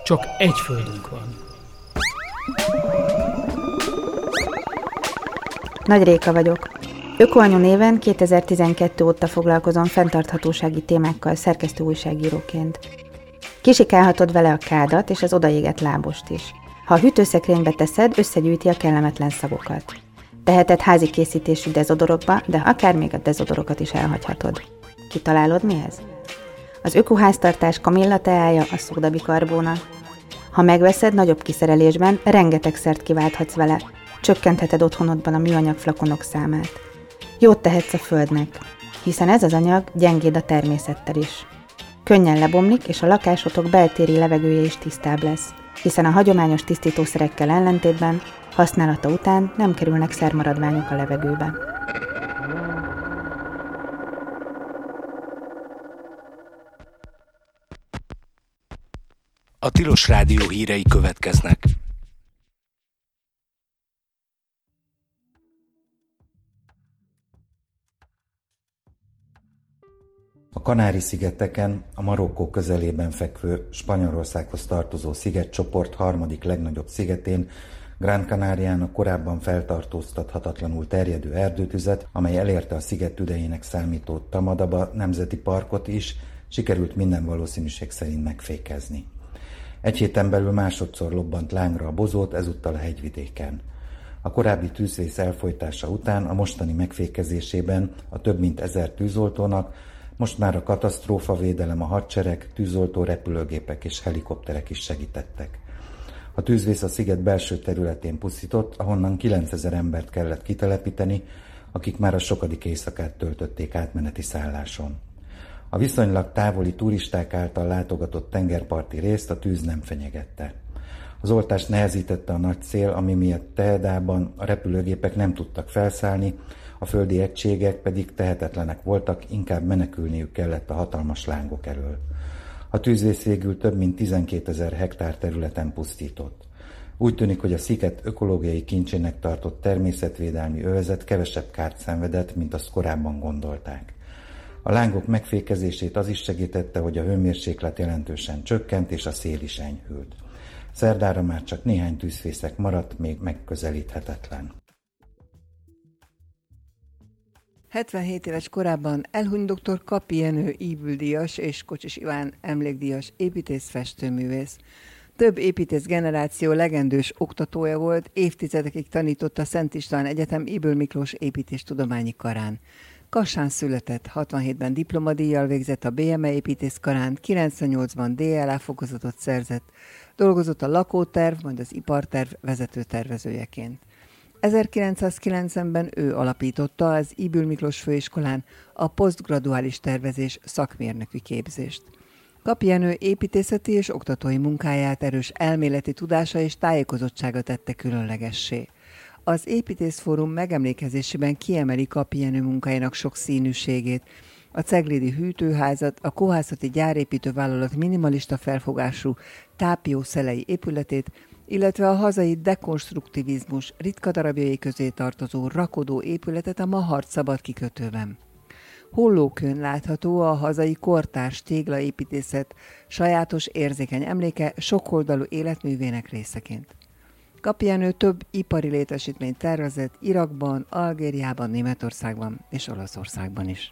Csak egy földünk van. Nagy Réka vagyok. Ökoanyu néven 2012 óta foglalkozom fenntarthatósági témákkal szerkesztő újságíróként. Kisikálhatod vele a kádat és az odaégett lábost is. Ha a hűtőszekrénybe teszed, összegyűjti a kellemetlen szagokat. Teheted házi készítésű dezodorokba, de akár még a dezodorokat is elhagyhatod. Kitalálod, mi ez? Az ökoháztartás kamilla teája, a szódabikarbóna. Ha megveszed nagyobb kiszerelésben, rengeteg szert kiválthatsz vele. Csökkentheted otthonodban a műanyag flakonok számát. Jót tehetsz a földnek, hiszen ez az anyag gyengéd a természettel is. Könnyen lebomlik, és a lakásotok beltéri levegője is tisztább lesz, hiszen a hagyományos tisztítószerekkel ellentétben használata után nem kerülnek szermaradványok a levegőbe. A Tilos Rádió hírei következnek. A Kanári-szigeteken, a Marokkó közelében fekvő Spanyolországhoz tartozó szigetcsoport harmadik legnagyobb szigetén, Gran Canarián a korábban feltartóztathatatlanul terjedő erdőtüzet, amely elérte a sziget tüdejének számító Tamadaba nemzeti parkot is, sikerült minden valószínűség szerint megfékezni. Egy héten belül másodszor lobbant lángra a bozót, ezúttal a hegyvidéken. A korábbi tűzvész elfojtása után a mostani megfékezésében a több mint 1000 tűzoltónak most már a katasztrófavédelem, a hadsereg, tűzoltó repülőgépek és helikopterek is segítettek. A tűzvész a sziget belső területén pusztított, ahonnan 9000 embert kellett kitelepíteni, akik már a sokadik éjszakát töltötték átmeneti szálláson. A viszonylag távoli turisták által látogatott tengerparti részt a tűz nem fenyegette. Az oltást nehezítette a nagy szél, ami miatt Tejedában a repülőgépek nem tudtak felszállni, a földi egységek pedig tehetetlenek voltak, inkább menekülniük kellett a hatalmas lángok elől. A tűzvész végül több mint 12 000 hektár területen pusztított. Úgy tűnik, hogy a sziget ökológiai kincsének tartott természetvédelmi övezet kevesebb kárt szenvedett, mint azt korábban gondolták. A lángok megfékezését az is segítette, hogy a hőmérséklet jelentősen csökkent és a szél is enyhült. Szerdára már csak néhány tűzfészek maradt, még megközelíthetetlen. 77 éves korában elhunyt dr. Kapi Jenő ívüldíjas és Kocsis Iván emlékdíjas építész-festőművész. Több építész generáció legendős oktatója volt, évtizedekig tanított a Szent István Egyetem Ybl Miklós építéstudományi karán. Kassán született, 67-ben diplomadíjjal végzett a BME építészkarán, 98-ban DLA fokozatot szerzett, dolgozott a lakóterv, majd az iparterv vezető tervezőjeként. 1990-ben ő alapította az Ybl Miklós főiskolán a posztgraduális tervezés szakmérnöki képzést. Kapi Jenő építészeti és oktatói munkáját erős elméleti tudása és tájékozottsága tette különlegessé. Az Építészfórum megemlékezésében kiemeli Kapi Jenő munkájának sokszínűségét, a ceglédi hűtőházat, a kohászati gyárépítővállalat minimalista felfogású tápiószelei épületét, illetve a hazai dekonstruktivizmus ritka darabjai közé tartozó rakodó épületet a Mahart szabad kikötőben. Hollókőn látható a hazai kortárs téglaépítészet sajátos érzékeny emléke sokoldalú életművének részeként. Kapi Jenő több ipari létesítményt tervezett Irakban, Algériában, Németországban és Olaszországban is.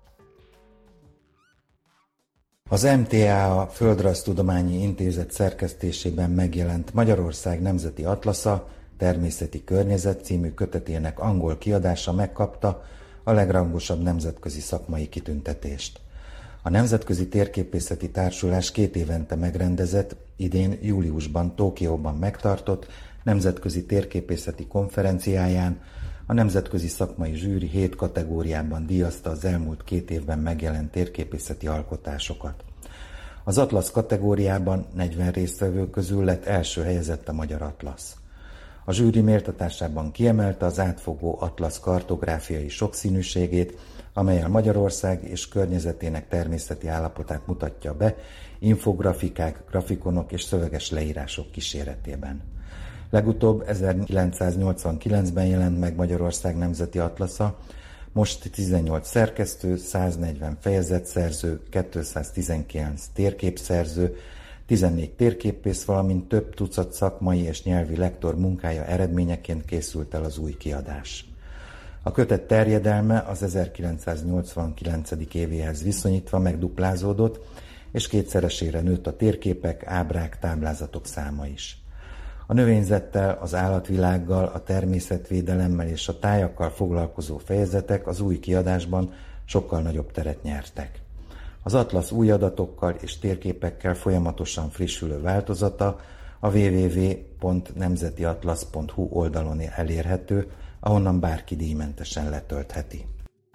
Az MTA, a Földrajztudományi Intézet szerkesztésében megjelent Magyarország Nemzeti Atlasza, Természeti Környezet című kötetének angol kiadása megkapta a legrangosabb nemzetközi szakmai kitüntetést. A Nemzetközi Térképészeti Társulás 2 évente megrendezett, idén júliusban Tokióban megtartott nemzetközi térképészeti konferenciáján a nemzetközi szakmai zsűri 7 kategóriában díjazta az elmúlt 2 évben megjelent térképészeti alkotásokat. Az Atlasz kategóriában 40 résztvevő közül lett első helyezett a Magyar Atlasz. A zsűri méltatásában kiemelte az átfogó atlasz kartográfiai sokszínűségét, amellyel Magyarország és környezetének természeti állapotát mutatja be infografikák, grafikonok és szöveges leírások kíséretében. Legutóbb 1989-ben jelent meg Magyarország Nemzeti Atlasza, most 18 szerkesztő, 140 fejezetszerző, 219 térképszerző, 14 térképész, valamint több tucat szakmai és nyelvi lektor munkája eredményeként készült el az új kiadás. A kötet terjedelme az 1989. évéhez viszonyítva megduplázódott, és kétszeresére nőtt a térképek, ábrák, táblázatok száma is. A növényzettel, az állatvilággal, a természetvédelemmel és a tájakkal foglalkozó fejezetek az új kiadásban sokkal nagyobb teret nyertek. Az atlasz új adatokkal és térképekkel folyamatosan frissülő változata a www.nemzetiatlasz.hu oldalon elérhető, ahonnan bárki díjmentesen letöltheti.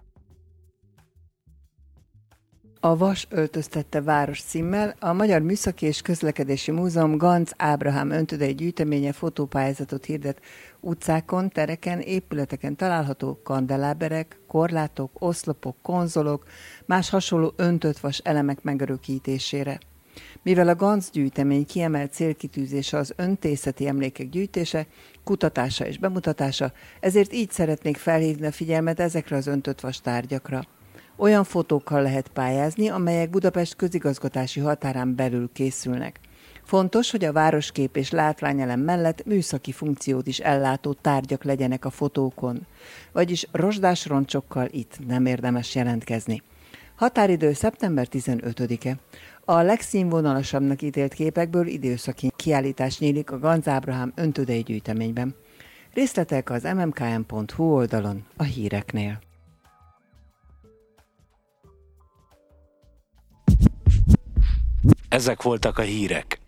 A Vas öltöztette város címmel a Magyar Műszaki és Közlekedési Múzeum Ganz Ábrahám öntödei gyűjteménye fotópályázatot hirdet utcákon, tereken, épületeken található kandeláberek, korlátok, oszlopok, konzolok, más hasonló öntött vas elemek megörökítésére. Mivel a Ganz gyűjtemény kiemelt célkitűzése az öntészeti emlékek gyűjtése, kutatása és bemutatása, ezért így szeretnék felhívni a figyelmet ezekre az öntött vas tárgyakra. Olyan fotókkal lehet pályázni, amelyek Budapest közigazgatási határán belül készülnek. Fontos, hogy a városkép és látványelem mellett műszaki funkciót is ellátó tárgyak legyenek a fotókon. Vagyis rozsdás roncsokkal itt nem érdemes jelentkezni. Határidő szeptember 15-e. A legszínvonalasabbnak ítélt képekből időszaki kiállítás nyílik a Ganz Ábrahám öntödei gyűjteményben. Részletek az mmkm.hu oldalon a híreknél. Ezek voltak a hírek.